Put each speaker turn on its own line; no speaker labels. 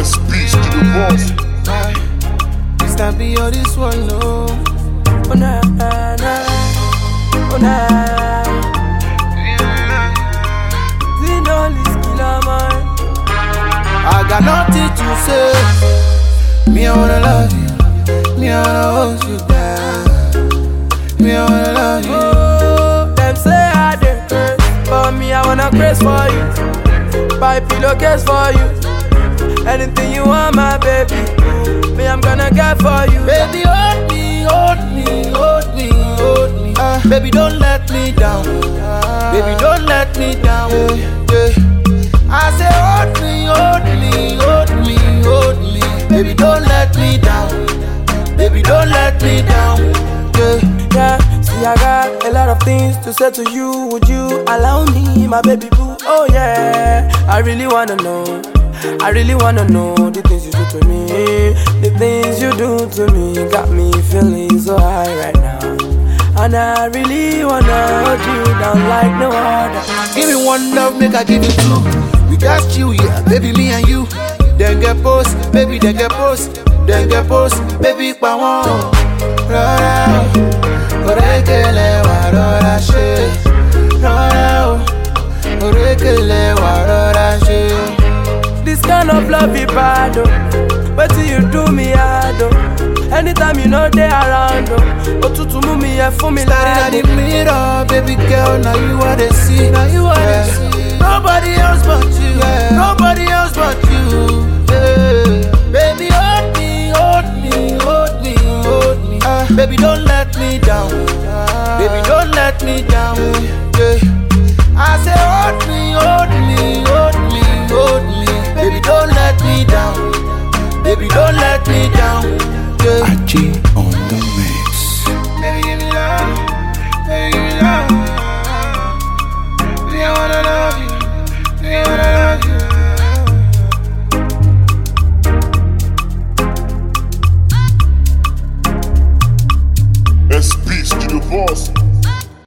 Speech to the boss.
This time be all this one, no.
Oh nah, nah, nah. Oh nah. Zinoli's killer man.
I got nothing to say. Me, I wanna love you. Me, I wanna hold you down. Me, I wanna love you.
Oh, them say I dey craze, but me I wanna craze for you. Buy pillowcase for you. Anything you want, my baby. Me, I'm gonna get for you.
Baby, hold me, hold me, hold me, hold me. Baby, don't let me down. Baby, don't let me down. I say, hold me, hold me, hold me, hold me. Baby, don't let me down. Baby, don't let me down.
Yeah, see, I got a lot of things to say to you. Would you allow me, my baby boo? Oh yeah, I really wanna know. I really wanna know the things you do to me. The things you do to me got me feeling so high right now. And I really wanna hold you down like no other.
Give me one love, make I give you two. We got you, yeah, baby, me and you. Then get post, baby, then get post. Then get post, baby, pa won. Rora, orekele wa rora she. Rora, orekele wa rora she.
This kind of love is bad, oh. Wait till you do me hard, oh. Anytime you know they around, oh. Otutu mu mi e fun mi
Staring at the mirror, baby girl, now you are the see. Now you are the see. Nobody else but you, nobody else but you. Baby, hold me, hold me, hold me, hold me. Baby, don't let me down. Baby, don't let me down. I say, hold me, hold me, hold me, hold me. Baby, don't let me down. Baby, don't let me down.
Achi on